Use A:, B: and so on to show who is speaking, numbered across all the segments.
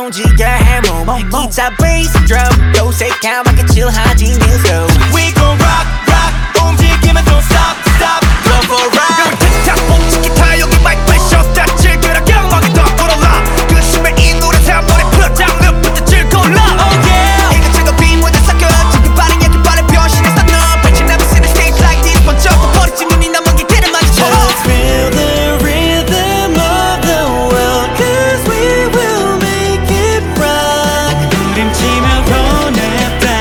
A: 움직여 해몸 기타 베이스 드럼 또 새까맣게 칠하지 미소
B: We gon' rock rock 움직이면 don't stop stop Go for a ride 틱탁 멈춘 기타 여기 마이크 패션 스타트 즐겨라 경험하게 더 걸어라 그 심해 이 노래 다 머리 풀어 장르부터 즐거울라 Oh yeah 이것저것 빈무대 섞여 지금 빠른 얘기 빠른 변신해서 너 Bitch never seen a stage like this 번쩍 버리지 눈이 남은 기대를 마주쳐
C: Let's feel the rhythm of the world Cause we will make it rock 부림치며 보냈다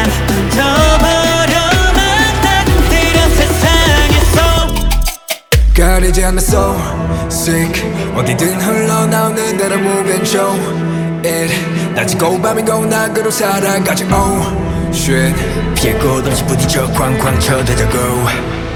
C: 던져버려만 따뜻한 세상에서
D: 가리지 않는 soul sick 어디든 흘러나오는 대로 move and show it 낮이고 밤이고 낙으로 살아가지 oh shit
B: 피할 곳 없이 부딪혀 쾅쾅 쳐대자고